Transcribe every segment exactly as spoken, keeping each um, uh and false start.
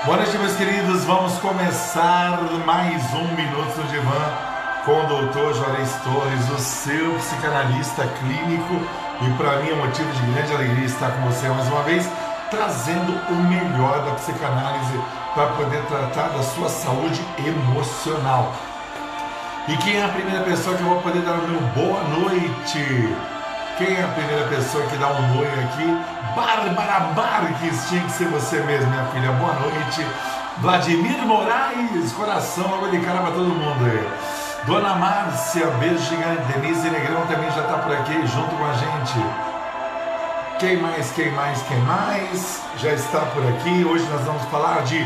Boa noite, meus queridos. Vamos começar mais um Minuto no Divã com o doutor Juarez Torres, o seu psicanalista clínico. E para mim é motivo de grande alegria estar com você mais uma vez, trazendo o melhor da psicanálise para poder tratar da sua saúde emocional. E quem é a primeira pessoa que eu vou poder dar o meu boa noite? Quem é a primeira pessoa que dá um oi aqui? Bárbara Marques, tinha que ser você mesmo, minha filha. Boa noite. Vladimir Moraes, coração, água de cara para todo mundo aí. Dona Márcia, beijo gigante. Denise Negrão também já está por aqui, junto com a gente. Quem mais, quem mais, quem mais? Já está por aqui. Hoje nós vamos falar de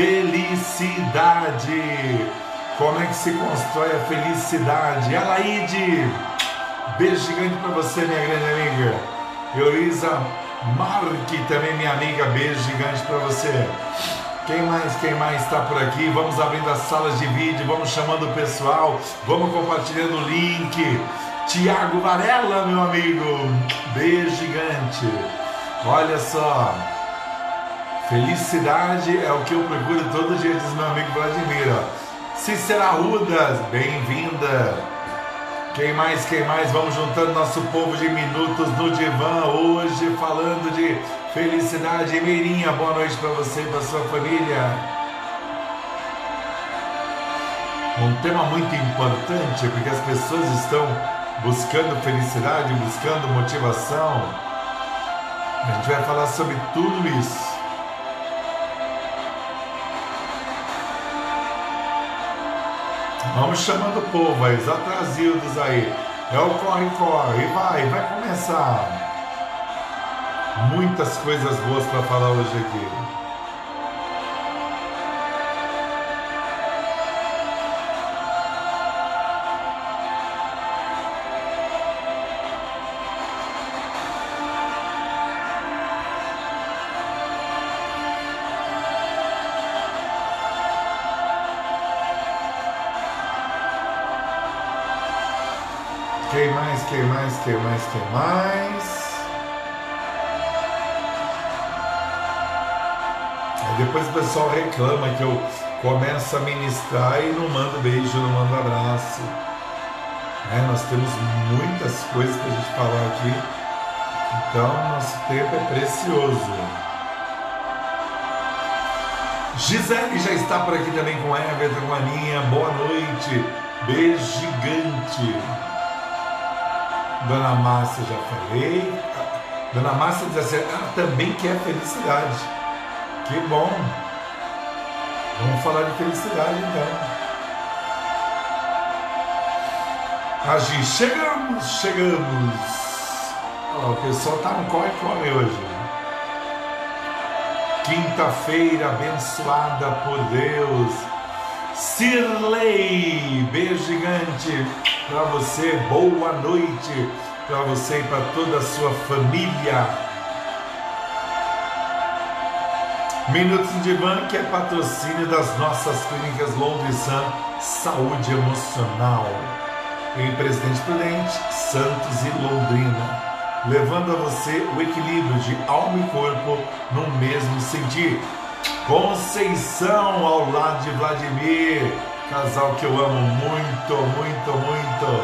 felicidade. Como é que se constrói a felicidade? Alaide, beijo gigante para você, minha grande amiga. Heloísa Marque, também minha amiga, beijo gigante para você. Quem mais, quem mais está por aqui? Vamos abrindo as salas de vídeo, vamos chamando o pessoal, vamos compartilhando o link. Tiago Varela, meu amigo, beijo gigante. Olha só, felicidade é o que eu procuro todo dia, diz meu amigo Vladimir. Cícera Arrudas, bem-vinda. Quem mais, quem mais? Vamos juntando nosso povo de Minutos no Divã, hoje falando de felicidade. Meirinha, boa noite para você e para sua família. Um tema muito importante, porque as pessoas estão buscando felicidade, buscando motivação. A gente vai falar sobre tudo isso. Vamos chamando o povo aí, os atrasildos aí. É o corre-corre, vai, vai começar. Muitas coisas boas para falar hoje aqui. Quem mais, quem mais, quem mais, quem mais? Aí depois o pessoal reclama que eu começo a ministrar e não mando beijo, não mando abraço. É, nós temos muitas coisas para a gente falar aqui, então nosso tempo é precioso. Gisele já está por aqui também com Everton, com a Aninha. Boa noite, beijo gigante. Dona Márcia, já falei. Dona Márcia diz assim, ela também quer felicidade. Que bom. Vamos falar de felicidade então. Agir, chegamos, chegamos. Ó, o pessoal tá no corre-corre hoje. Quinta-feira abençoada por Deus. Cirlei, beijo gigante para você, boa noite para você e para toda a sua família. Minutos de Divã, que é patrocínio das nossas clínicas Londres Sun Saúde Emocional, em Presidente Prudente, Santos e Londrina, levando a você o equilíbrio de alma e corpo no mesmo sentir. Conceição ao lado de Vladimir, casal que eu amo muito, muito, muito.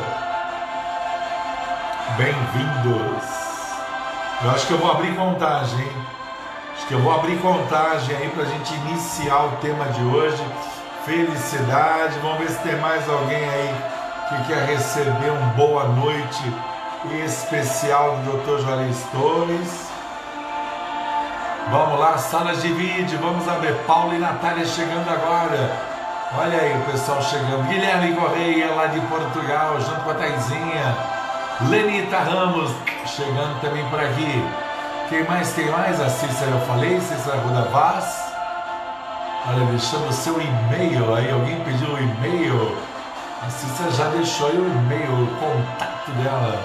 Bem-vindos. Eu acho que eu vou abrir contagem, hein? Acho que eu vou abrir contagem aí pra gente iniciar o tema de hoje. Felicidade. Vamos ver se tem mais alguém aí que quer receber um boa noite especial do doutor Juarez Torres. Vamos lá, salas de vídeo, vamos abrir. Paulo e Natália chegando agora. Olha aí o pessoal chegando. Guilherme Correia, lá de Portugal, junto com a Taizinha. Lenita Ramos, chegando também por aqui. Quem mais, quem mais? A Cícera eu falei, Cícera Ruda Vaz. Olha, deixando o seu e-mail aí. Alguém pediu o e-mail? A Cícera já deixou aí o e-mail, o contato dela.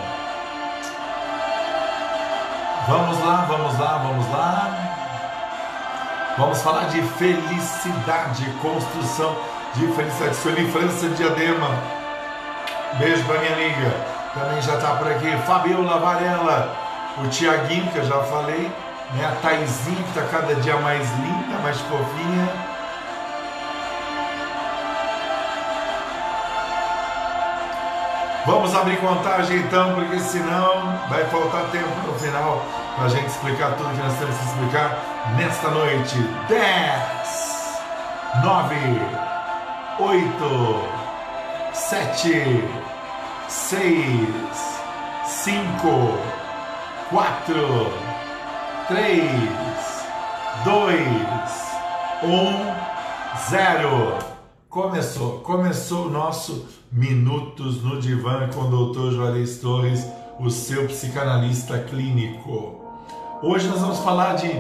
Vamos lá, vamos lá, vamos lá. Vamos falar de felicidade, construção de felicidade. Sueli França Diadema, beijo pra minha amiga, também já tá por aqui. Fabiola Varela, o Tiaguinho, que eu já falei, né? A Taizinha que está cada dia mais linda, mais fofinha. Vamos abrir contagem então, porque senão vai faltar tempo no final para a gente explicar tudo que nós temos que explicar nesta noite. dez, nove, oito, sete, seis, cinco, quatro, três, dois, um, zero. Começou, começou o nosso Minutos no Divã com o doutor Juarez Torres, o seu psicanalista clínico. Hoje nós vamos falar de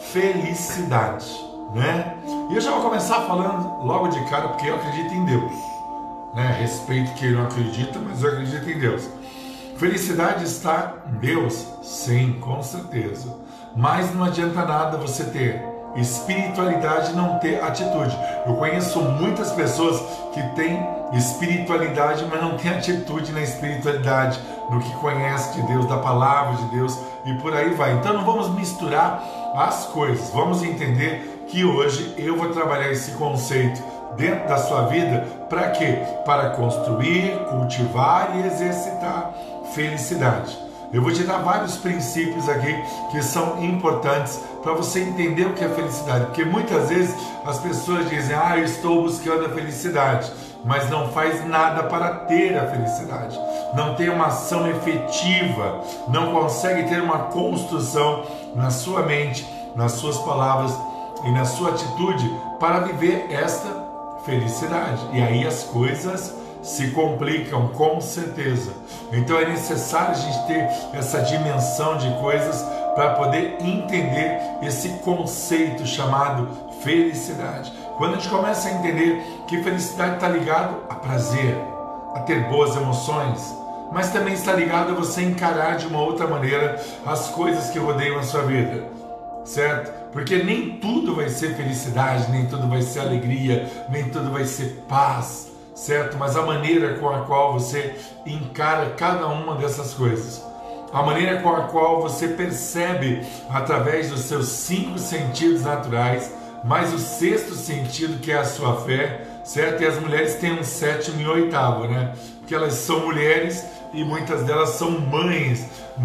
felicidade, né? E eu já vou começar falando logo de cara, porque eu acredito em Deus, né? Respeito quem não acredita, mas eu acredito em Deus. Felicidade está em Deus? Sim, com certeza. Mas não adianta nada você ter espiritualidade e não ter atitude. Eu conheço muitas pessoas que têm espiritualidade, mas não têm atitude na espiritualidade, no que conhece de Deus, da palavra de Deus e por aí vai. Então não vamos misturar as coisas. Vamos entender que hoje eu vou trabalhar esse conceito dentro da sua vida. Para quê? Para construir, cultivar e exercitar felicidade. Eu vou te dar vários princípios aqui que são importantes para você entender o que é felicidade, porque muitas vezes as pessoas dizem: ah, eu estou buscando a felicidade, mas não faz nada para ter a felicidade, não tem uma ação efetiva, não consegue ter uma construção na sua mente, nas suas palavras e na sua atitude para viver esta felicidade. E aí as coisas se complicam, com certeza. Então é necessário a gente ter essa dimensão de coisas para poder entender esse conceito chamado felicidade. Quando a gente começa a entender que felicidade está ligado a prazer, a ter boas emoções, mas também está ligado a você encarar de uma outra maneira as coisas que rodeiam a sua vida, certo? Porque nem tudo vai ser felicidade, nem tudo vai ser alegria, nem tudo vai ser paz, certo? Mas a maneira com a qual você encara cada uma dessas coisas, a maneira com a qual você percebe através dos seus cinco sentidos naturais, mais o sexto sentido que é a sua fé, certo? E as mulheres têm um sétimo e oitavo, né? Porque elas são mulheres e muitas delas são mães.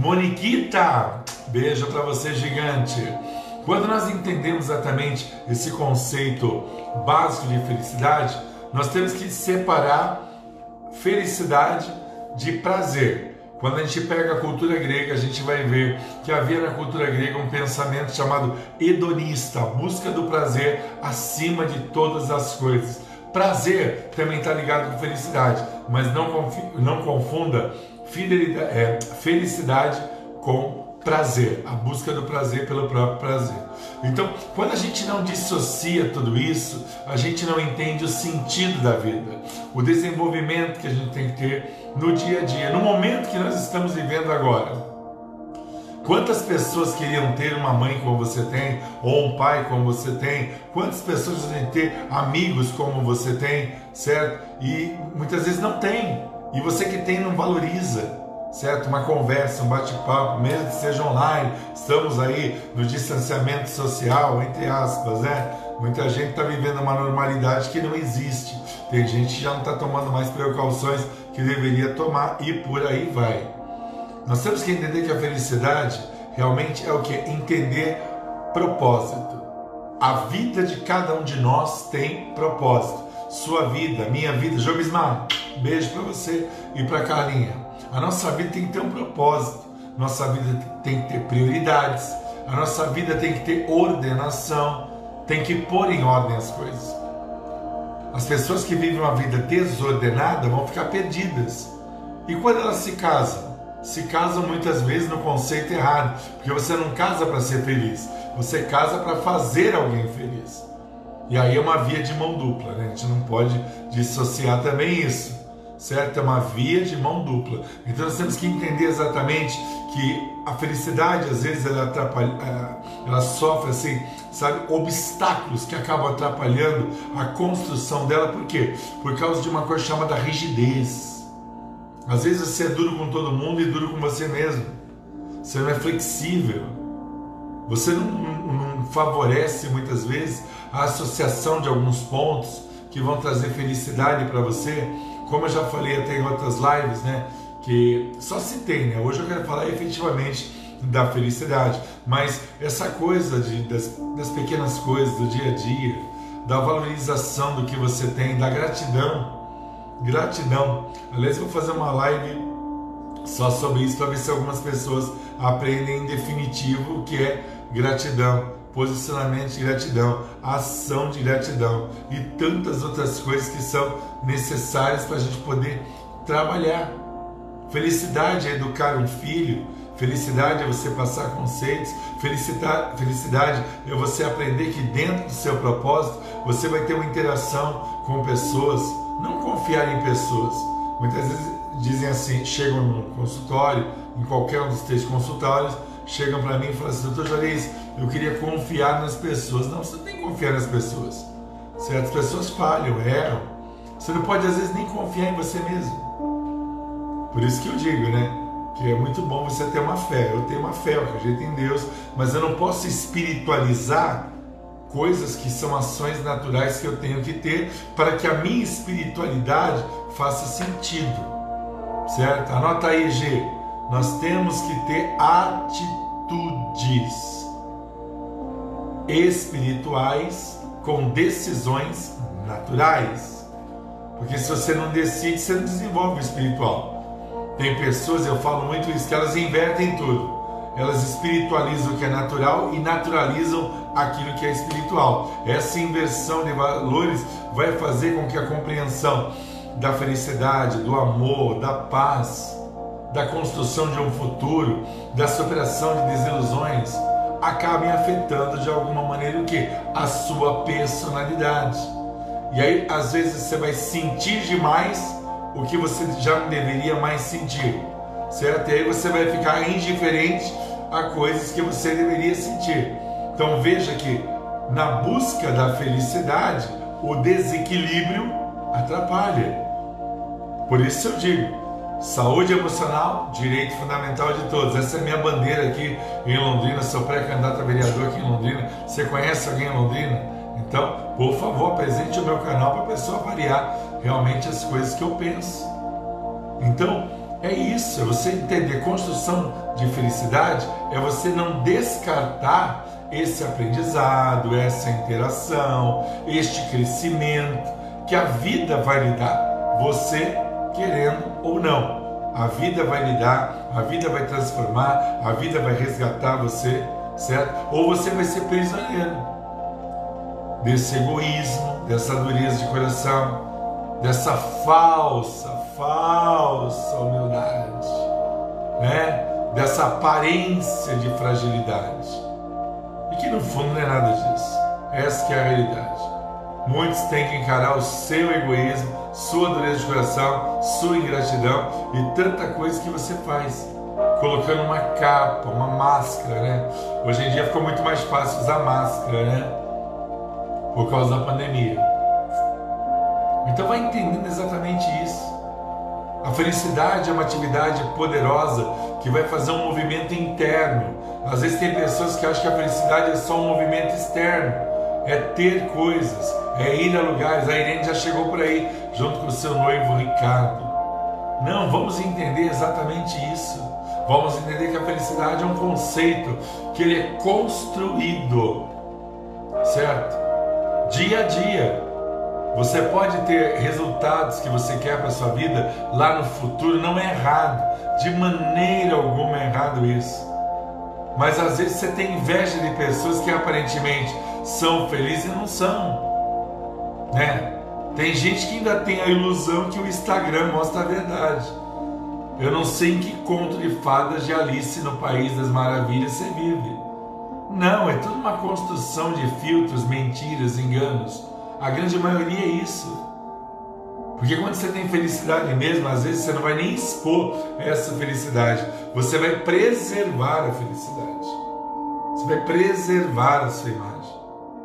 Moniquita, beijo para você, gigante. Quando nós entendemos exatamente esse conceito básico de felicidade, nós temos que separar felicidade de prazer. Quando a gente pega a cultura grega, a gente vai ver que havia na cultura grega um pensamento chamado hedonista, a busca do prazer acima de todas as coisas. Prazer também está ligado com felicidade, mas não, não confunda fidelidade, é, felicidade com prazer, a busca do prazer pelo próprio prazer. Então, quando a gente não dissocia tudo isso, a gente não entende o sentido da vida, o desenvolvimento que a gente tem que ter no dia a dia, no momento que nós estamos vivendo agora. Quantas pessoas queriam ter uma mãe como você tem, ou um pai como você tem? Quantas pessoas querem ter amigos como você tem, certo? E muitas vezes não tem, e você que tem não valoriza, certo? Uma conversa, um bate-papo, mesmo que seja online. Estamos aí no distanciamento social, entre aspas, né? Muita gente está vivendo uma normalidade que não existe. Tem gente que já não está tomando mais precauções que deveria tomar e por aí vai. Nós temos que entender que a felicidade realmente é o que? Entender propósito. A vida de cada um de nós tem propósito. Sua vida, minha vida. Jobismar, beijo para você e para Carlinha. A nossa vida tem que ter um propósito, nossa vida tem que ter prioridades, a nossa vida tem que ter ordenação, tem que pôr em ordem as coisas. As pessoas que vivem uma vida desordenada vão ficar perdidas. E quando elas se casam? Se casam muitas vezes no conceito errado, porque você não casa para ser feliz, você casa para fazer alguém feliz. E aí é uma via de mão dupla, né? A gente não pode dissociar também isso. Certo? É uma via de mão dupla. Então nós temos que entender exatamente que a felicidade, às vezes, ela, atrapalha, ela sofre assim, sabe, obstáculos que acabam atrapalhando a construção dela. Por quê? Por causa de uma coisa chamada rigidez. Às vezes você é duro com todo mundo e duro com você mesmo. Você não é flexível. Você não, não, não favorece muitas vezes a associação de alguns pontos que vão trazer felicidade para você, como eu já falei até em outras lives, né? Que só citei, né? Hoje eu quero falar efetivamente da felicidade, mas essa coisa de, das, das pequenas coisas do dia a dia, da valorização do que você tem, da gratidão, gratidão. Aliás, eu vou fazer uma live só sobre isso para ver se algumas pessoas aprendem em definitivo o que é gratidão, posicionamento de gratidão, ação de gratidão e tantas outras coisas que são necessárias para a gente poder trabalhar. Felicidade é educar um filho, felicidade é você passar conceitos, felicidade, felicidade é você aprender que dentro do seu propósito você vai ter uma interação com pessoas, não confiar em pessoas. Muitas vezes dizem assim, chegam no consultório, em qualquer um dos três consultórios, chegam para mim e falam assim: doutor Juarez, eu queria confiar nas pessoas. Não, você não tem que confiar nas pessoas. Certas pessoas falham, erram. Você não pode às vezes nem confiar em você mesmo. Por isso que eu digo, né, que é muito bom você ter uma fé. Eu tenho uma fé, eu acredito em Deus, mas eu não posso espiritualizar coisas que são ações naturais que eu tenho que ter para que a minha espiritualidade faça sentido, certo? Anota aí, G. Nós temos que ter atitudes espirituais com decisões naturais, porque se você não decide, você não desenvolve o espiritual. Tem pessoas, eu falo muito isso, que elas invertem tudo. Elas espiritualizam o que é natural e naturalizam aquilo que é espiritual. Essa inversão de valores vai fazer com que a compreensão da felicidade, do amor, da paz, da construção de um futuro, da superação de desilusões, acabem afetando de alguma maneira o que? A sua personalidade. E aí, às vezes, você vai sentir demais o que você já não deveria mais sentir, certo? E aí você vai ficar indiferente a coisas que você deveria sentir. Então veja que na busca da felicidade, o desequilíbrio atrapalha. Por isso eu digo, saúde emocional, direito fundamental de todos. Essa é a minha bandeira aqui em Londrina, sou pré-candidato a vereador aqui em Londrina. Você conhece alguém em Londrina? Então, por favor, apresente o meu canal para a pessoa variar realmente as coisas que eu penso. Então, é isso, é você entender. Construção de felicidade é você não descartar esse aprendizado, essa interação, este crescimento que a vida vai lhe dar, você querendo ou não. A vida vai lhe dar, a vida vai transformar, a vida vai resgatar você, certo? Ou você vai ser prisioneiro desse egoísmo, dessa dureza de coração, dessa falsa, falsa humildade, né? Dessa aparência de fragilidade. E que no fundo não é nada disso. Essa que é a realidade. Muitos têm que encarar o seu egoísmo, sua dureza de coração, sua ingratidão e tanta coisa que você faz, colocando uma capa, uma máscara, né? Hoje em dia ficou muito mais fácil usar máscara, né? Por causa da pandemia. Então vai entendendo exatamente isso. A felicidade é uma atividade poderosa que vai fazer um movimento interno. Às vezes tem pessoas que acham que a felicidade é só um movimento externo, é ter coisas, é ir a lugares. A Irene já chegou por aí, junto com o seu noivo Ricardo. Não, vamos entender exatamente isso. Vamos entender que a felicidade é um conceito que ele é construído, certo? Dia a dia. Você pode ter resultados que você quer para a sua vida lá no futuro, não é errado, de maneira alguma é errado isso. Mas às vezes você tem inveja de pessoas que aparentemente são felizes e não são, né? Tem gente que ainda tem a ilusão que o Instagram mostra a verdade. Eu não sei em que conto de fadas de Alice no País das Maravilhas você vive. Não, é tudo uma construção de filtros, mentiras, enganos. A grande maioria é isso. Porque quando você tem felicidade mesmo, às vezes você não vai nem expor essa felicidade. Você vai preservar a felicidade. Você vai preservar a sua imagem.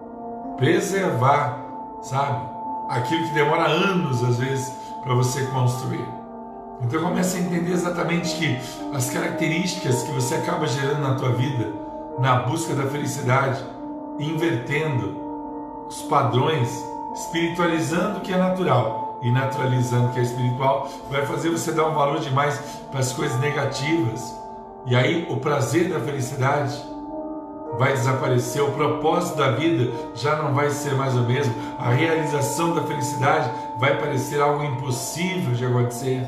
Preservar, sabe? Aquilo que demora anos, às vezes, para você construir. Então comece a entender exatamente que as características que você acaba gerando na tua vida, na busca da felicidade, invertendo os padrões, espiritualizando o que é natural e naturalizando o que é espiritual, vai fazer você dar um valor demais para as coisas negativas. E aí o prazer da felicidade vai desaparecer, o propósito da vida já não vai ser mais o mesmo, a realização da felicidade vai parecer algo impossível de acontecer.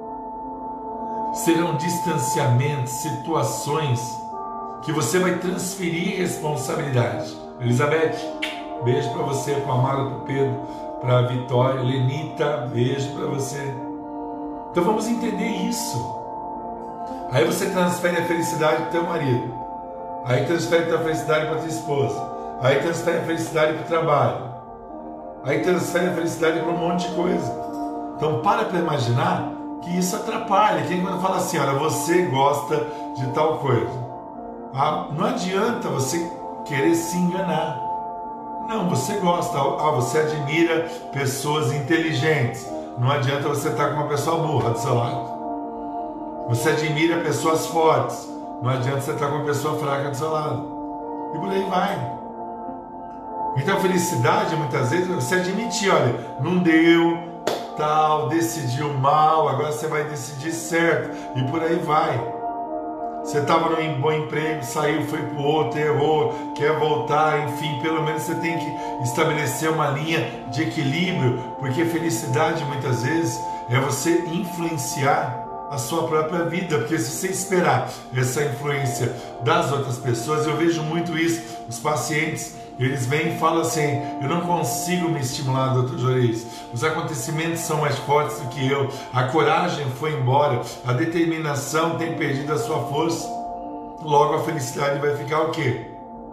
Serão distanciamentos, situações que você vai transferir responsabilidade. Elizabeth, beijo para você, para a Amara, para o Pedro, para a Vitória, Lenita, beijo para você. Então vamos entender isso. Aí você transfere a felicidade para o teu marido, aí transfere a tua felicidade para a tua esposa, aí transfere a felicidade para o trabalho, aí transfere a felicidade para um monte de coisa. Então para para imaginar que isso atrapalha. Quem quando fala assim, olha, você gosta de tal coisa, ah, não adianta você querer se enganar. Não, você gosta, ah, você admira pessoas inteligentes, não adianta você estar com uma pessoa burra do seu lado. Você admira pessoas fortes, não adianta você estar com uma pessoa fraca do seu lado. E por aí vai. Então a felicidade, muitas vezes, é você admitir, olha, não deu, tal, decidiu mal, agora você vai decidir certo. E por aí vai. Você estava num bom emprego, saiu, foi para o outro, errou, quer voltar, enfim, pelo menos você tem que estabelecer uma linha de equilíbrio, porque felicidade, muitas vezes, é você influenciar a sua própria vida, porque se você esperar essa influência das outras pessoas, eu vejo muito isso, os pacientes, eles vêm e falam assim, eu não consigo me estimular, doutor Juarez, os acontecimentos são mais fortes do que eu, a coragem foi embora, a determinação tem perdido a sua força, logo a felicidade vai ficar o quê?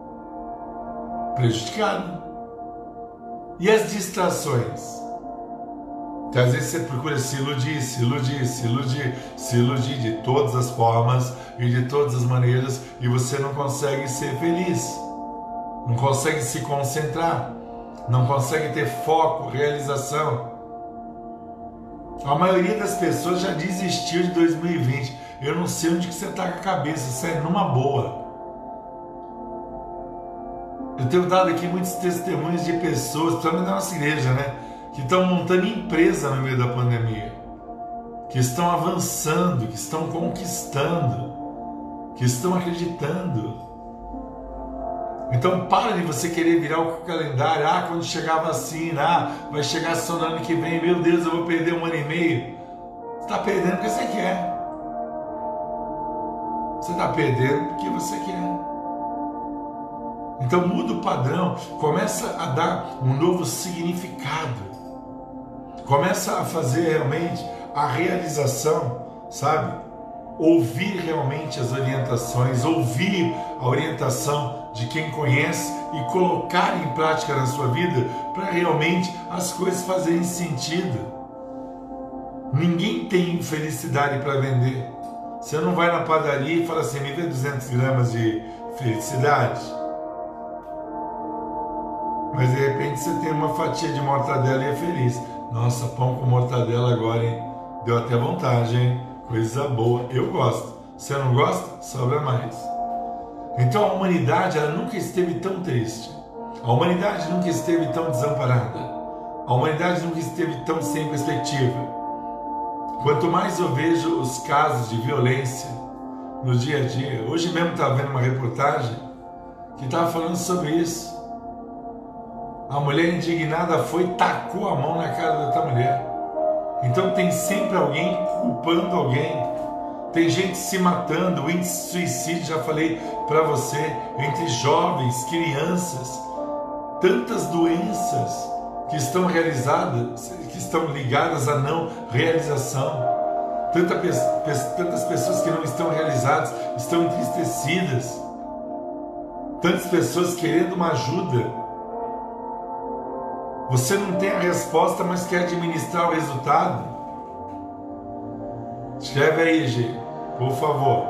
Prejudicada. E as distrações? Então, às vezes você procura se iludir, se iludir, se iludir, se iludir de todas as formas e de todas as maneiras e você não consegue ser feliz, não consegue se concentrar, não consegue ter foco, realização. A maioria das pessoas já desistiu de dois mil e vinte. Eu não sei onde que você está com a cabeça, você é numa boa. Eu tenho dado aqui muitos testemunhos de pessoas, principalmente da nossa igreja, né? Que estão montando empresa no meio da pandemia, que estão avançando, que estão conquistando, que estão acreditando. Então para de você querer virar o calendário, ah, quando chegar a vacina, ah, vai chegar só no ano que vem, meu Deus, eu vou perder um ano e meio. Você está perdendo porque você quer. Você está perdendo porque você quer. Então muda o padrão, começa a dar um novo significado. Começa a fazer realmente a realização, sabe? Ouvir realmente as orientações, ouvir a orientação de quem conhece e colocar em prática na sua vida para realmente as coisas fazerem sentido. Ninguém tem felicidade para vender. Você não vai na padaria e fala assim, me vê duzentas gramas de felicidade. Mas de repente você tem uma fatia de mortadela e é feliz. Nossa, pão com mortadela agora, hein? Deu até vontade, hein? Coisa boa. Eu gosto. Você não gosta? Sobra mais. Então a humanidade, ela nunca esteve tão triste. A humanidade nunca esteve tão desamparada. A humanidade nunca esteve tão sem perspectiva. Quanto mais eu vejo os casos de violência no dia a dia, hoje mesmo estava vendo uma reportagem que estava falando sobre isso. A mulher indignada foi e tacou a mão na cara da outra mulher. Então tem sempre alguém culpando alguém. Tem gente se matando, o índice de suicídio, já falei para você, entre jovens, crianças. Tantas doenças que estão realizadas, que estão ligadas à não realização. Tanta, tantas pessoas que não estão realizadas, estão entristecidas. Tantas pessoas querendo uma ajuda. Você não tem a resposta, mas quer administrar o resultado? Escreve aí, G, por favor.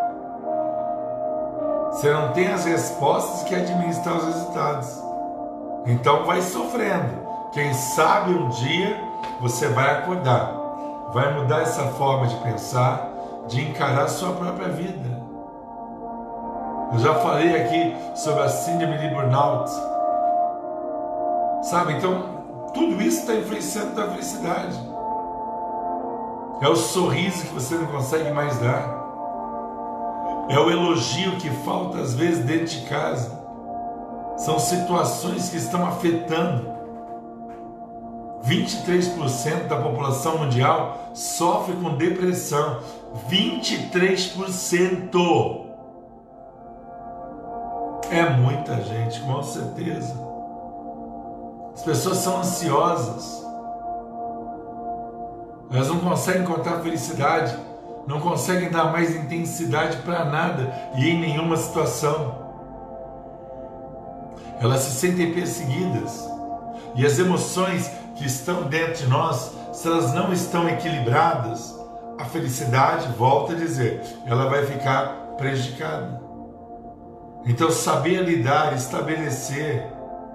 Você não tem as respostas e quer administrar os resultados. Então vai sofrendo. Quem sabe um dia você vai acordar, vai mudar essa forma de pensar, de encarar a sua própria vida. Eu já falei aqui sobre a síndrome de burnout. Sabe, então tudo isso está influenciando a felicidade. É o sorriso que você não consegue mais dar. É o elogio que falta às vezes dentro de casa. São situações que estão afetando. vinte e três por cento da população mundial sofre com depressão. vinte e três por cento! É muita gente, com certeza. As pessoas são ansiosas. Elas não conseguem encontrar felicidade, não conseguem dar mais intensidade para nada e em nenhuma situação. Elas se sentem perseguidas. E as emoções que estão dentro de nós, se elas não estão equilibradas, a felicidade, volto a dizer, ela vai ficar prejudicada. Então, saber lidar, estabelecer.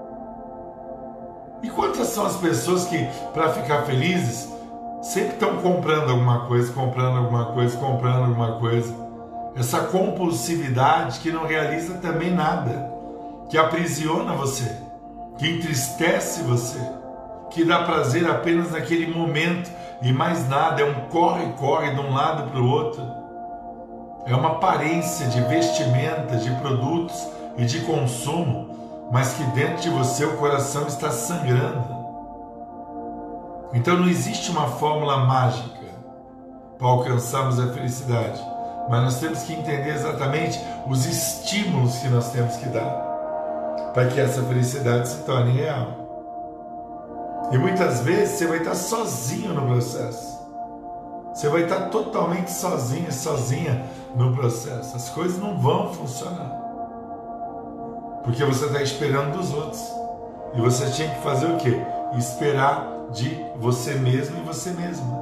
E quantas são as pessoas que, para ficar felizes, sempre estão comprando alguma coisa, comprando alguma coisa, comprando alguma coisa. Essa compulsividade que não realiza também nada, que aprisiona você, que entristece você, que dá prazer apenas naquele momento e mais nada, é um corre-corre de um lado para o outro. É uma aparência de vestimenta, de produtos e de consumo, mas que dentro de você o coração está sangrando. Então não existe uma fórmula mágica para alcançarmos a felicidade, mas nós temos que entender exatamente os estímulos que nós temos que dar para que essa felicidade se torne real. E muitas vezes você vai estar sozinho no processo. Você vai estar totalmente sozinho, sozinha no processo. As coisas não vão funcionar. Porque você está esperando dos outros. E você tinha que fazer o quê? Esperar de você mesmo e você mesma.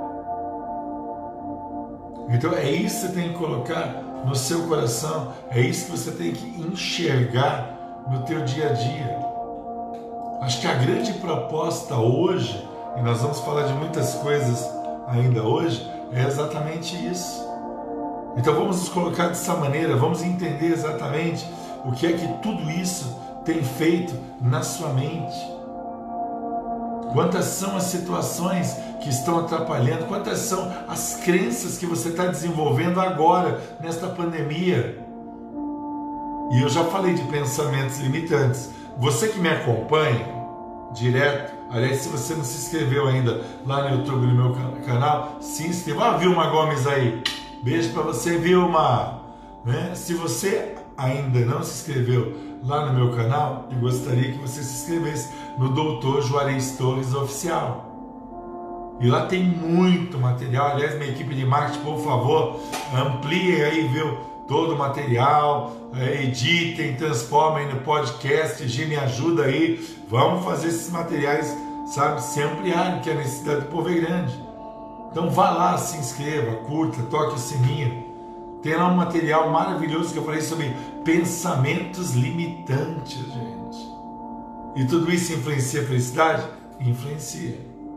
Então é isso que você tem que colocar no seu coração. É isso que você tem que enxergar no teu dia a dia. Acho que a grande proposta hoje, e nós vamos falar de muitas coisas ainda hoje, é exatamente isso. Então vamos nos colocar dessa maneira, vamos entender exatamente o que é que tudo isso tem feito na sua mente. Quantas são as situações que estão atrapalhando, quantas são as crenças que você está desenvolvendo agora, nesta pandemia. E eu já falei de pensamentos limitantes. Você que me acompanha direto, aliás, se você não se inscreveu ainda lá no YouTube, no meu canal, se inscreva. Ah, Vilma Gomes aí, beijo para você, Vilma. Né? Se você ainda não se inscreveu lá no meu canal, eu gostaria que você se inscrevesse no doutor Juarez Torres Oficial. E lá tem muito material. Aliás, minha equipe de marketing, por favor, ampliem aí, viu? Todo o material, editem, transformem no podcast, G, me ajuda aí, vamos fazer esses materiais, sabe, se ampliarem, que a necessidade do povo é grande. Então vá lá, se inscreva, curta, toque o sininho. Tem lá um material maravilhoso que eu falei sobre pensamentos limitantes, gente. E tudo isso influencia a felicidade? Influencia.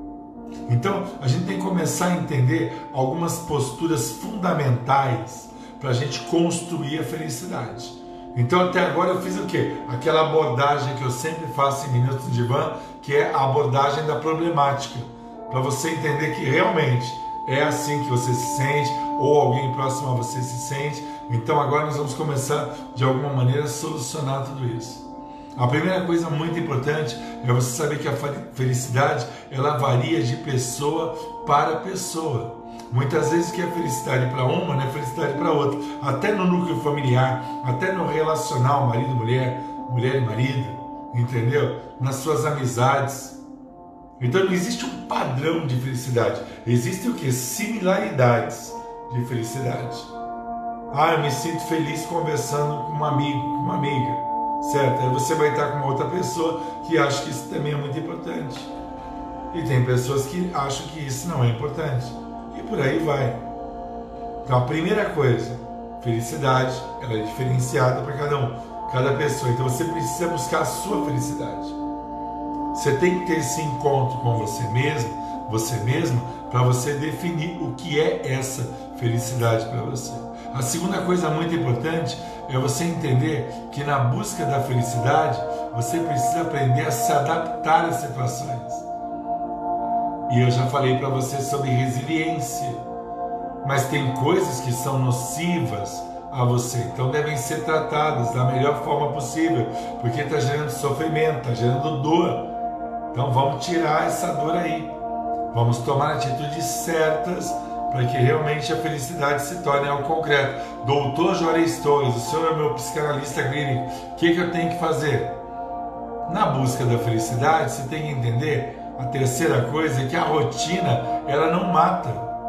Então a gente tem que começar a entender algumas posturas fundamentais para a gente construir a felicidade. Então até agora eu fiz o quê? Aquela abordagem que eu sempre faço em Minutos de Divã, que é a abordagem da problemática, para você entender que realmente é assim que você se sente, ou alguém próximo a você se sente. Então agora nós vamos começar de alguma maneira a solucionar tudo isso. A primeira coisa muito importante é você saber que a felicidade ela varia de pessoa para pessoa. Muitas vezes o que é felicidade para uma não é felicidade para outra. Até no núcleo familiar, até no relacional marido e mulher, mulher e marido, entendeu? Nas suas amizades. Então não existe um padrão de felicidade. Existem o que? Similaridades de felicidade. Ah, eu me sinto feliz conversando com um amigo, com uma amiga, certo? Aí você vai estar com uma outra pessoa que acha que isso também é muito importante. E tem pessoas que acham que isso não é importante. E por aí vai. Então a primeira coisa, felicidade, ela é diferenciada para cada um, cada pessoa. Então você precisa buscar a sua felicidade. Você tem que ter esse encontro com você mesmo, você mesmo, para você definir o que é essa felicidade para você. A segunda coisa muito importante é você entender que na busca da felicidade, você precisa aprender a se adaptar às situações. E eu já falei para você sobre resiliência, mas tem coisas que são nocivas a você, então devem ser tratadas da melhor forma possível, porque está gerando sofrimento, está gerando dor. Então vamos tirar essa dor aí, vamos tomar atitudes certas para que realmente a felicidade se torne algo concreto. Doutor Juarez Torres, o senhor é meu psicanalista clínico, o que, que eu tenho que fazer? Na busca da felicidade, você tem que entender a terceira coisa, é que a rotina, ela não mata.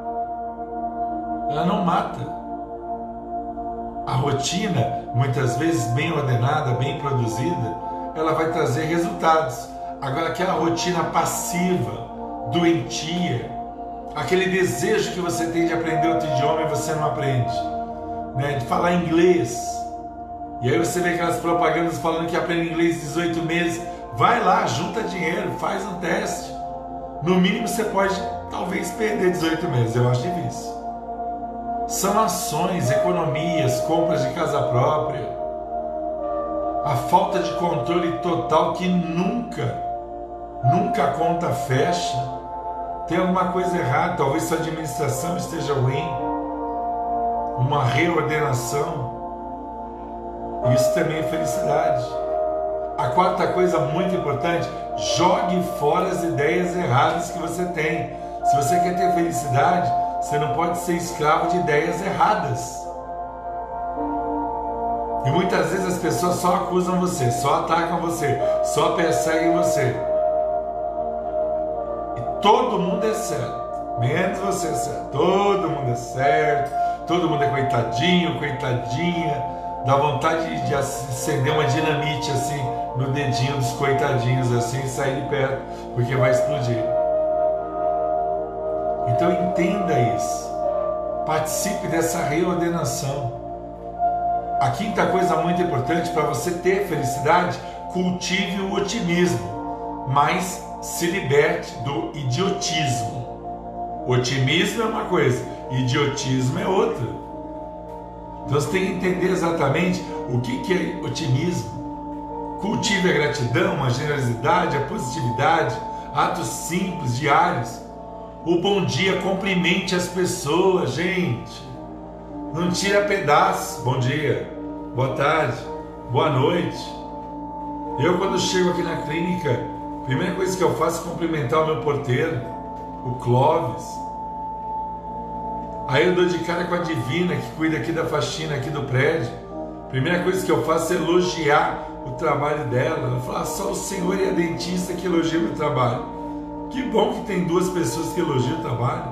Ela não mata. A rotina, muitas vezes bem ordenada, bem produzida, ela vai trazer resultados. Agora, aquela rotina passiva, doentia, aquele desejo que você tem de aprender outro idioma e você não aprende, né? De falar inglês, e aí você vê aquelas propagandas falando que aprende inglês em dezoito meses, vai lá, junta dinheiro, faz um teste, no mínimo você pode talvez perder dezoito meses, eu acho difícil. São ações, economias, compras de casa própria, a falta de controle total que nunca, nunca a conta fecha. Tem alguma coisa errada, talvez sua administração esteja ruim, uma reordenação. Isso também é felicidade. A quarta coisa muito importante, jogue fora as ideias erradas que você tem. Se você quer ter felicidade, você não pode ser escravo de ideias erradas. E muitas vezes as pessoas só acusam você, só atacam você, só perseguem você. E todo mundo é certo, menos você é certo. Todo mundo é certo, todo mundo é coitadinho, coitadinha. Dá vontade de acender uma dinamite assim no dedinho dos coitadinhos assim e sair de perto, porque vai explodir. Então entenda isso, participe dessa reordenação. A quinta coisa muito importante para você ter felicidade, cultive o otimismo, mas se liberte do idiotismo. Otimismo é uma coisa, idiotismo é outra. Então você tem que entender exatamente o que é otimismo. Cultive a gratidão, a generosidade, a positividade, atos simples, diários. O bom dia, cumprimente as pessoas, gente. Não tira pedaço. Bom dia, boa tarde, boa noite. Eu, quando chego aqui na clínica, a primeira coisa que eu faço é cumprimentar o meu porteiro, o Clóvis. Aí eu dou de cara com a Divina, que cuida aqui da faxina aqui do prédio. A primeira coisa que eu faço é elogiar o trabalho dela. Ela fala, só o senhor e a dentista que elogiam o meu trabalho. Que bom que tem duas pessoas que elogiam o trabalho.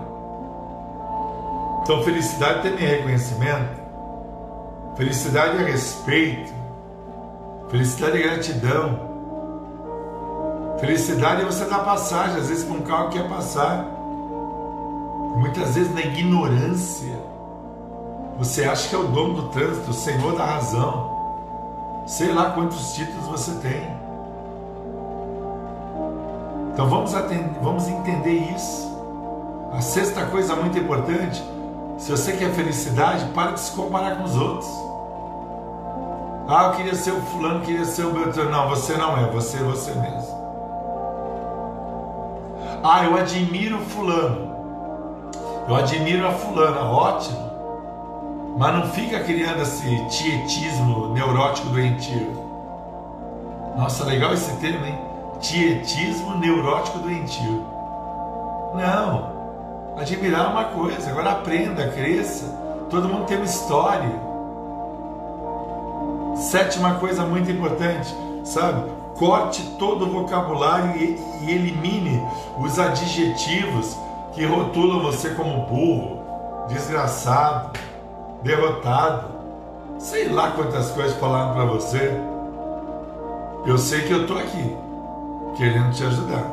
Então felicidade também é reconhecimento. Felicidade é respeito. Felicidade é gratidão. Felicidade é você dar passagem, às vezes para um carro que quer passar. Muitas vezes na ignorância, você acha que é o dono do trânsito, o senhor da razão. Sei lá quantos títulos você tem. Então vamos, atender, vamos entender isso. A sexta coisa muito importante, se você quer felicidade, para de se comparar com os outros. Ah, eu queria ser o fulano, queria ser o Beltrano. Não, você não é, você é você mesmo. Ah, eu admiro o fulano. Eu admiro a fulana, ótimo. Mas não fica criando esse tietismo neurótico doentio. Nossa, legal esse termo, hein? Tietismo neurótico doentio. Não. Admirar uma coisa, agora aprenda, cresça. Todo mundo tem uma história. Sétima coisa muito importante, sabe? Corte todo o vocabulário e, e elimine os adjetivos que rotulam você como burro, desgraçado, derrotado. Sei lá quantas coisas falaram para você. Eu sei que eu estou aqui, querendo te ajudar.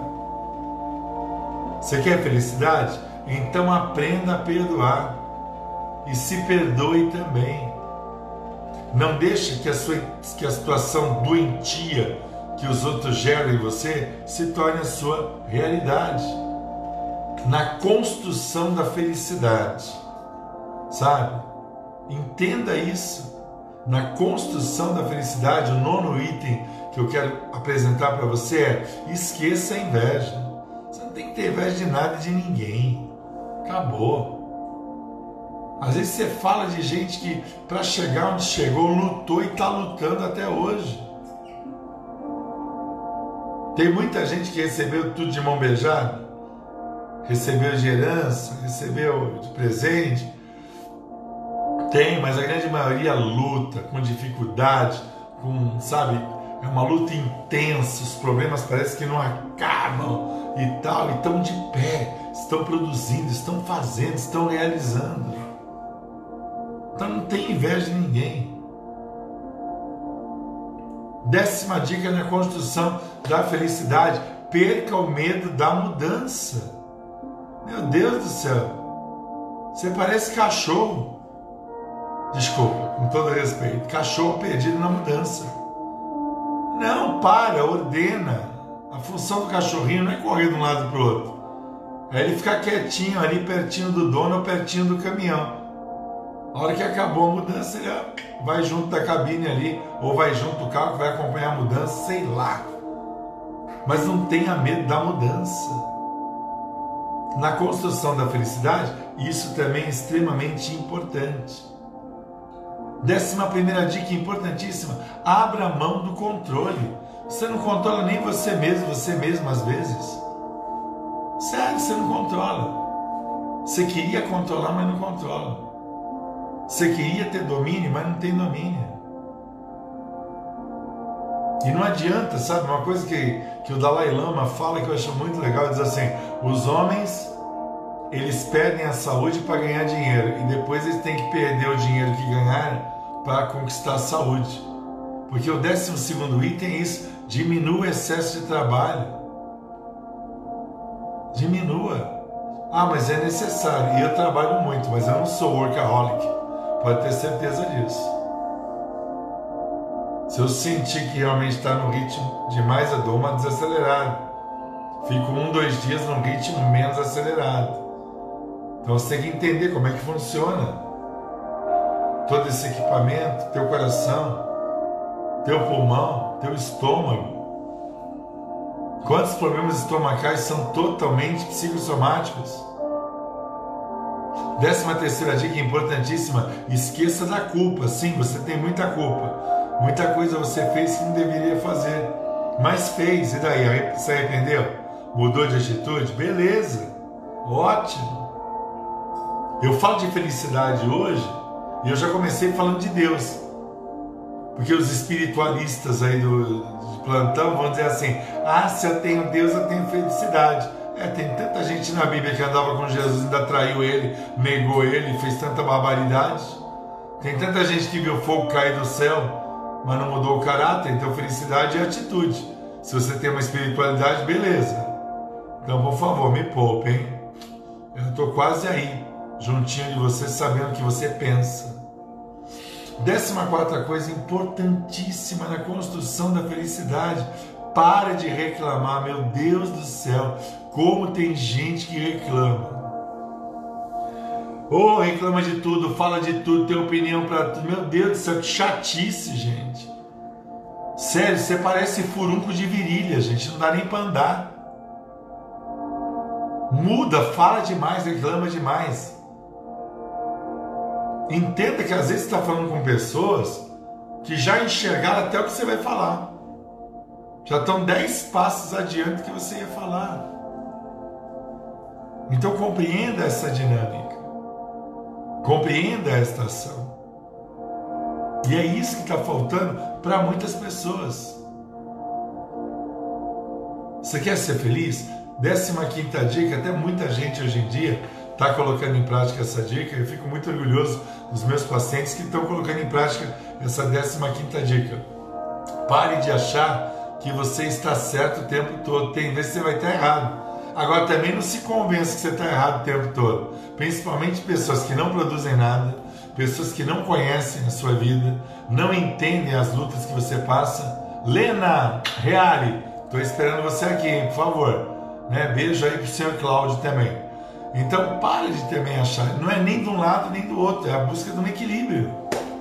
Você quer felicidade? Então aprenda a perdoar. E se perdoe também. Não deixe que a, sua, que a situação doentia que os outros geram em você se torne a sua realidade. na construção da felicidade, sabe? Entenda isso. Na construção da felicidade, o nono item que eu quero apresentar para você é: esqueça a inveja. Você não tem que ter inveja de nada e de ninguém. Acabou. Às vezes você fala de gente que, para chegar onde chegou, lutou e está lutando até hoje. Tem muita gente que recebeu tudo de mão beijada, recebeu de herança, recebeu de presente. Tem, mas a grande maioria luta com dificuldade, com, sabe, é uma luta intensa, os problemas parece que não acabam e tal, e estão de pé, estão produzindo, estão fazendo, estão realizando. Então não tem inveja de ninguém. Décima dica na construção da felicidade: perca o medo da mudança. Meu Deus do céu, você parece cachorro. Desculpa, com todo respeito, cachorro perdido na mudança. Não, para, ordena. A função do cachorrinho não é correr de um lado para o outro. É ele ficar quietinho ali, pertinho do dono ou pertinho do caminhão. A hora que acabou a mudança, ele vai junto da cabine ali, ou vai junto do carro que vai acompanhar a mudança, sei lá. Mas não tenha medo da mudança. Na construção da felicidade, isso também é extremamente importante. Décima primeira dica importantíssima: abra mão do controle. Você não controla nem você mesmo, você mesmo às vezes. Sério, você não controla. Você queria controlar, mas não controla. Você queria ter domínio, mas não tem domínio. E não adianta, sabe? Uma coisa que, que o Dalai Lama fala que eu acho muito legal, ele diz assim: os homens, eles perdem a saúde para ganhar dinheiro, e depois eles têm que perder o dinheiro que ganharam para conquistar a saúde. Porque o décimo segundo item é isso: diminua o excesso de trabalho. Diminua. Ah, mas é necessário. E eu trabalho muito, mas eu não sou workaholic. Pode ter certeza disso. Se eu sentir que realmente está no ritmo demais, eu dou uma desacelerada. Fico um, dois dias num ritmo menos acelerado. Então você tem que entender como é que funciona todo esse equipamento, teu coração, teu pulmão, teu estômago. Quantos problemas estomacais são totalmente psicossomáticos? Décima terceira dica importantíssima: esqueça da culpa. Sim, você tem muita culpa. Muita coisa você fez que não deveria fazer, mas fez. E daí? Se arrependeu? Mudou de atitude? Beleza, ótimo. Eu falo de felicidade hoje e eu já comecei falando de Deus, porque os espiritualistas aí do, de plantão vão dizer assim: ah, se eu tenho Deus, eu tenho felicidade. É, tem tanta gente na Bíblia que andava com Jesus e ainda traiu ele, negou ele, fez tanta barbaridade. Tem tanta gente que viu fogo cair do céu, mas não mudou o caráter. Então felicidade é atitude. Se você tem uma espiritualidade, beleza. Então, por favor, me poupe, hein? Eu estou quase aí, juntinho de você, sabendo o que você pensa. Décima quarta coisa importantíssima na construção da felicidade: para de reclamar. Meu Deus do céu, como tem gente que reclama. Ou oh, reclama de tudo, fala de tudo, tem opinião para tudo. Meu Deus do céu, que chatice, gente. Sério, você parece furúnculo de virilha, gente. Não dá nem para andar. Muda, fala demais, reclama demais. Entenda que às vezes você está falando com pessoas que já enxergaram até o que você vai falar. Já estão dez passos adiante do que você ia falar. Então compreenda essa dinâmica. Compreenda esta ação. E é isso que está faltando para muitas pessoas. Você quer ser feliz? Décima quinta dica: até muita gente hoje em dia está colocando em prática essa dica. Eu fico muito orgulhoso dos meus pacientes que estão colocando em prática essa décima quinta dica. Pare de achar que você está certo o tempo todo. Tem vezes que você vai estar errado. Agora também não se convença que você está errado o tempo todo. Principalmente pessoas que não produzem nada, pessoas que não conhecem a sua vida, não entendem as lutas que você passa. Lena Reale, estou esperando você aqui, por favor. Né? Beijo aí pro senhor Cláudio também. Então para de também achar, não é nem de um lado nem do outro, é a busca de um equilíbrio.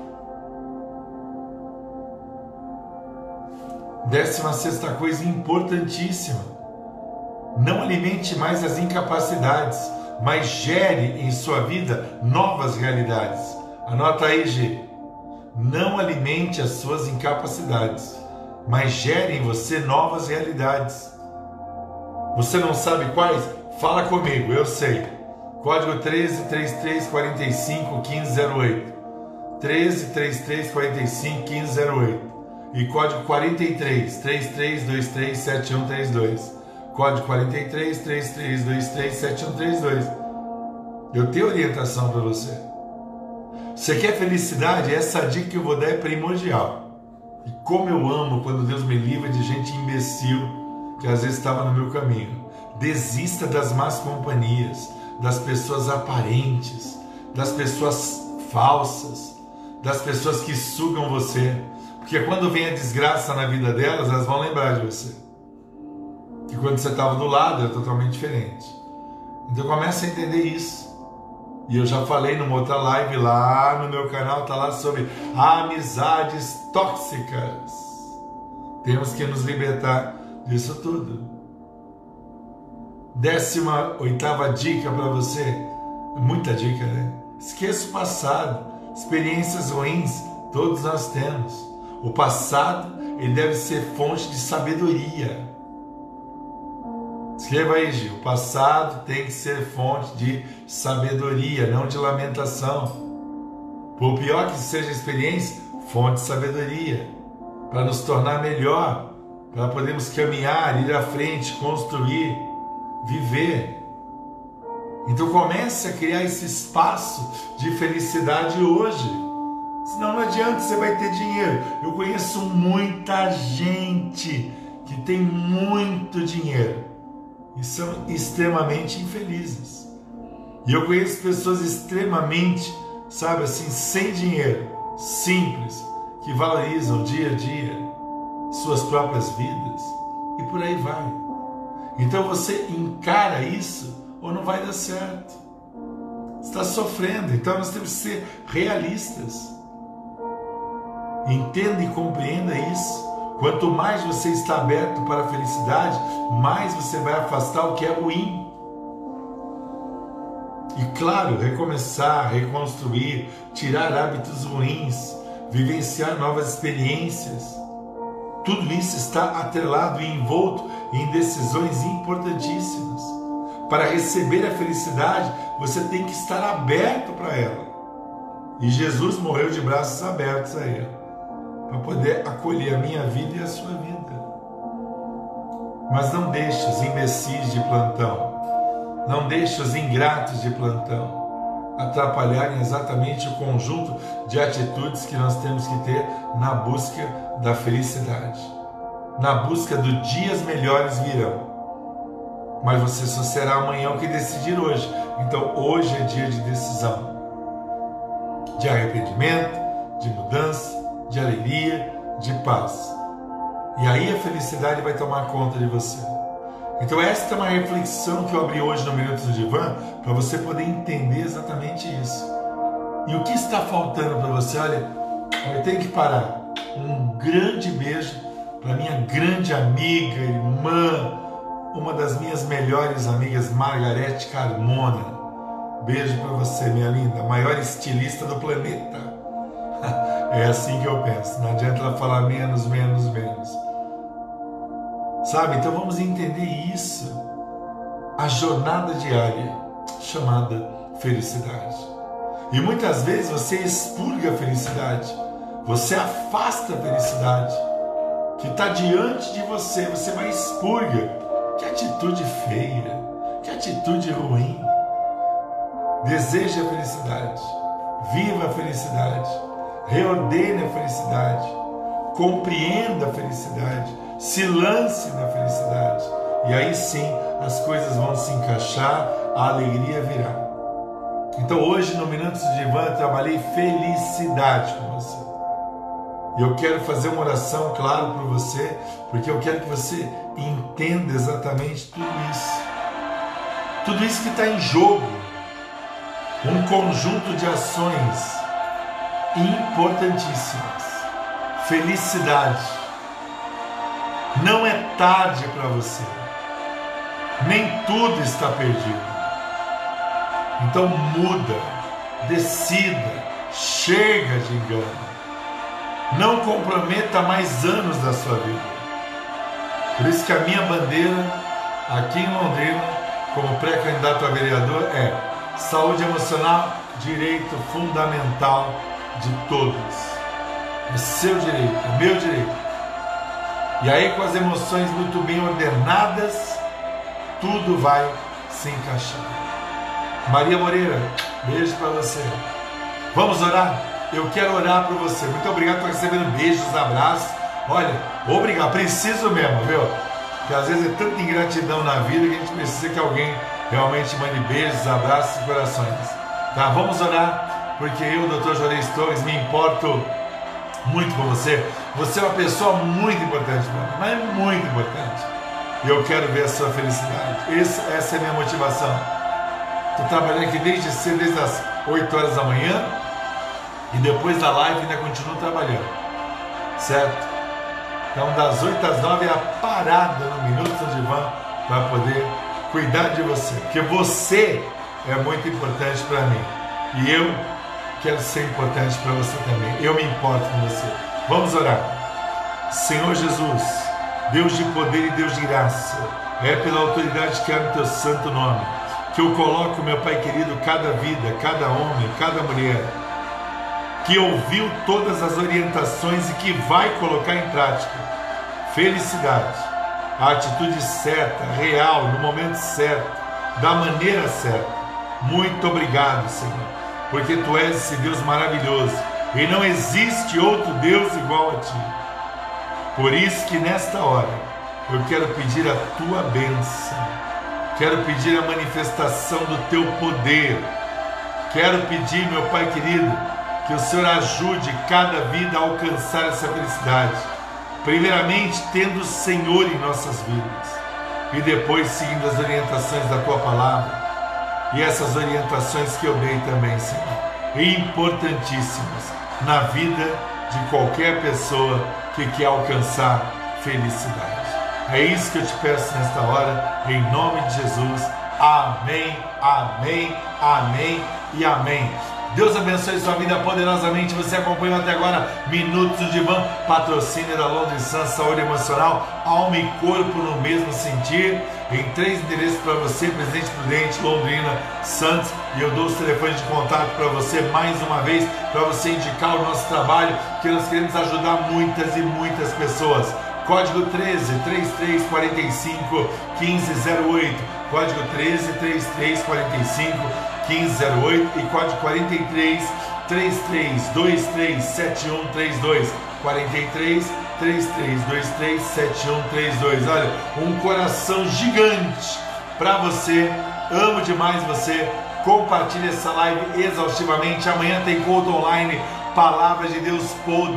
Décima sexta coisa importantíssima: não alimente mais as incapacidades, mas gere em sua vida novas realidades. Anota aí, G. Não alimente as suas incapacidades, mas gere em você novas realidades. Você não sabe quais? Fala comigo, eu sei. Código treze, trinta e três, quarenta e cinco, quinze zero oito. treze, trinta e três, quarenta e cinco, quinze zero oito. E código quarenta e três, trinta e três, vinte e três, setenta e um trinta e dois. Código quarenta e três, trinta e três, vinte e três, setenta e um trinta e dois. Eu tenho orientação para você. Você quer felicidade? Essa dica que eu vou dar é primordial. E como eu amo quando Deus me livra de gente imbecil que às vezes estava no meu caminho. Desista das más companhias, das pessoas aparentes, das pessoas falsas, das pessoas que sugam você. Porque quando vem a desgraça na vida delas, elas vão lembrar de você. Que quando você estava do lado era totalmente diferente. Então começa a entender isso. E eu já falei numa outra live lá no meu canal, tá lá sobre amizades tóxicas. Temos que nos libertar disso tudo. Décima oitava dica para você. Muita dica, né? Esqueça o passado. Experiências ruins todos nós temos. O passado, ele deve ser fonte de sabedoria. Escreva aí, Gil. O passado tem que ser fonte de sabedoria, não de lamentação. Por pior que seja a experiência, fonte de sabedoria. Para nos tornar melhor, para podermos caminhar, ir à frente, construir, viver. Então comece a criar esse espaço de felicidade hoje. Senão não adianta, você vai ter dinheiro. Eu conheço muita gente que tem muito dinheiro e são extremamente infelizes. E eu conheço pessoas extremamente, sabe assim, sem dinheiro, simples, que valorizam dia a dia suas próprias vidas e por aí vai. Então você encara isso ou não vai dar certo. Você está sofrendo, então nós temos que ser realistas. Entenda e compreenda isso. Quanto mais você está aberto para a felicidade, mais você vai afastar o que é ruim. E claro, recomeçar, reconstruir, tirar hábitos ruins, vivenciar novas experiências. Tudo isso está atrelado e envolto em decisões importantíssimas. Para receber a felicidade, você tem que estar aberto para ela. E Jesus morreu de braços abertos a ele, para poder acolher a minha vida e a sua vida. Mas não deixe os imbecis de plantão, não deixe os ingratos de plantão atrapalharem exatamente o conjunto de atitudes que nós temos que ter na busca da felicidade, na busca do dias melhores virão. Mas você só será amanhã o que decidir hoje. Então hoje é dia de decisão, de arrependimento, de mudança, de alegria, de paz. E aí a felicidade vai tomar conta de você. Então esta é uma reflexão que eu abri hoje no Minutos do Divã, para você poder entender exatamente isso. E o que está faltando para você? Olha, eu tenho que parar. Um grande beijo para minha grande amiga, irmã, uma das minhas melhores amigas, Margarete Carmona. Beijo para você, minha linda, maior estilista do planeta. É assim que eu penso, não adianta ela falar menos, menos, menos. Sabe, então vamos entender isso. A jornada diária chamada felicidade. E muitas vezes você expurga a felicidade, você afasta a felicidade que está diante de você, você vai expurga. Que atitude feia, que atitude ruim. Deseje a felicidade, viva a felicidade, reordene a felicidade, compreenda a felicidade, se lance na felicidade, e aí sim as coisas vão se encaixar, a alegria virá. Então hoje no Minutos de Divã eu trabalhei felicidade com você. E eu quero fazer uma oração, claro, para você, porque eu quero que você entenda exatamente tudo isso. Tudo isso que está em jogo, um conjunto de ações importantíssimas. Felicidade. Não é tarde para você. Nem tudo está perdido. Então muda, decida, chega de engano. Não comprometa mais anos da sua vida. Por isso que a minha bandeira aqui em Londrina, como pré-candidato a vereador, é saúde emocional, direito fundamental de todos. É seu direito, é meu direito. E aí, com as emoções muito bem ordenadas, tudo vai se encaixar. Maria Moreira, beijo para você. Vamos orar? Eu quero orar por você. Muito obrigado por recebendo beijos, abraços. Olha, obrigado, preciso mesmo, viu? Porque às vezes é tanta ingratidão na vida que a gente precisa que alguém realmente mande beijos, abraços e corações. Tá? Vamos orar, porque eu, doutor Juarez Torres, me importo muito com você. Você é uma pessoa muito importante para mim, mas é muito importante. E eu quero ver a sua felicidade. Esse, essa é a minha motivação. Estou trabalhando aqui desde cedo, desde as oito horas da manhã, e depois da live ainda continuo trabalhando. Certo? Então, das oito às nove é a parada no Minuto no Divã para poder cuidar de você. Porque você é muito importante para mim. E eu quero ser importante para você também. Eu me importo com você. Vamos orar. Senhor Jesus, Deus de poder e Deus de graça, é pela autoridade que há no teu santo nome que eu coloco, meu Pai querido, cada vida, cada homem, cada mulher que ouviu todas as orientações e que vai colocar em prática felicidade, a atitude certa, real, no momento certo, da maneira certa. Muito obrigado, Senhor, porque Tu és esse Deus maravilhoso e não existe outro Deus igual a Ti. Por isso que nesta hora eu quero pedir a Tua bênção, quero pedir a manifestação do Teu poder, quero pedir, meu Pai querido, que o Senhor ajude cada vida a alcançar essa felicidade. Primeiramente, tendo o Senhor em nossas vidas. E depois, seguindo as orientações da Tua Palavra. E essas orientações que eu dei também, Senhor. Importantíssimas na vida de qualquer pessoa que quer alcançar felicidade. É isso que eu te peço nesta hora. Em nome de Jesus. Amém, amém, amém e amém. Deus abençoe sua vida poderosamente. Você acompanhou até agora Minutos do Divã, patrocínio da Londres Sun, saúde emocional, alma e corpo no mesmo sentir. Em três endereços para você: Presidente Prudente, Londrina, Santos. E eu dou os telefones de contato para você mais uma vez, para você indicar o nosso trabalho, que nós queremos ajudar muitas e muitas pessoas. Código treze, trinta e três quarenta e cinco, quinze zero oito. Código treze, trinta e três quarenta e cinco, quinze zero oito e código quarenta e três, trinta e três, vinte e três, setenta e um trinta e dois. quarenta e três, trinta e três, vinte e três, setenta e um trinta e dois. Olha, um coração gigante para você. Amo demais você. Compartilhe essa live exaustivamente. Amanhã tem culto online, palavra de Deus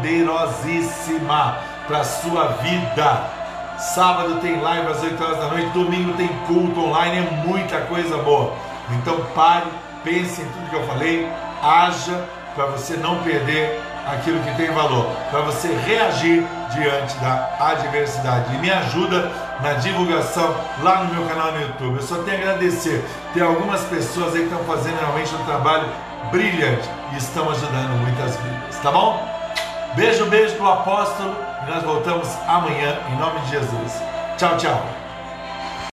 poderosíssima para a sua vida. Sábado tem live às oito horas da noite, domingo tem culto online, é muita coisa boa. Então pare, pense em tudo que eu falei, haja para você não perder aquilo que tem valor, para você reagir diante da adversidade. E me ajuda na divulgação lá no meu canal no YouTube. Eu só tenho a agradecer. Tem algumas pessoas aí que estão fazendo realmente um trabalho brilhante e estão ajudando muitas vidas, tá bom? Beijo, beijo pro apóstolo. E nós voltamos amanhã, em nome de Jesus. Tchau, tchau.